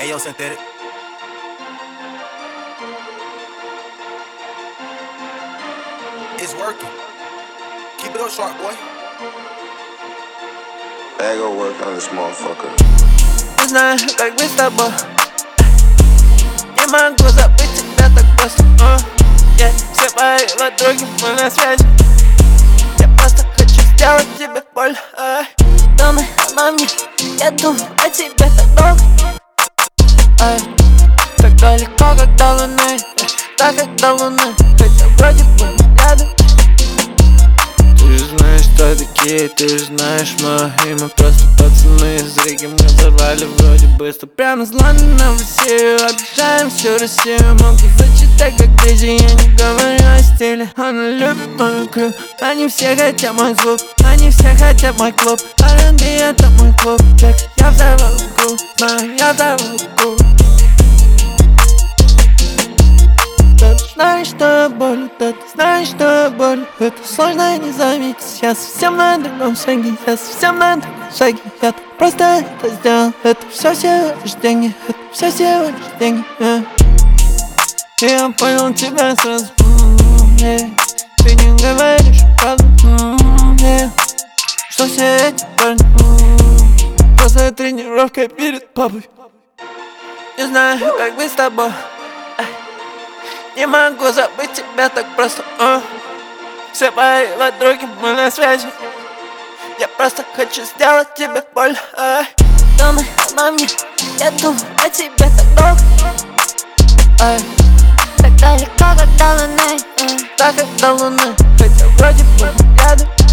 Hey, yo, Synthetic. It's working. Keep it up, sharp boy. I go work on this motherfucker. It's not как мы с тобой. Не могу забыть тебя так просто. Все мои подруги мы на связи. Я просто хочу сделать тебе больно. Думай обо мне, я думаю о тебе так долго. Так далеко, как до луны, так как до луны, хотя вроде бы рядом. Ты же знаешь, кто такие, ты же знаешь мое имя. Просто пацаны из Риги мы взорвали вроде быстро. Прямо с Лондона в Россию, объезжаем всю Россию. Могу зачитать как Дейзи, я не говорю о стиле. Она любит мою крю, они все хотят мой звук, они все хотят мой клуб. R&B это мой клуб, чек, я взорвал игру, знаю, я взорвал игру. Знаешь, что я болю, да ты знаешь, что я болю. Это сложно не заметить, я совсем на другом шаге, я совсем на другом шаге. Я просто это сделал, это все всего лишь деньги, это все всего лишь деньги. Я понял тебя сразу, ты не говоришь правду, что все эти парни просто тренировка перед папой. Не знаю, как быть с тобой. Не могу забыть тебя так просто. Все мои подруги мы на связи. Я просто хочу сделать тебе больно. Думай обо мне, я думаю о тебе так долго. Так далеко, как до луны, так как до луны, хотя вроде бы рядом.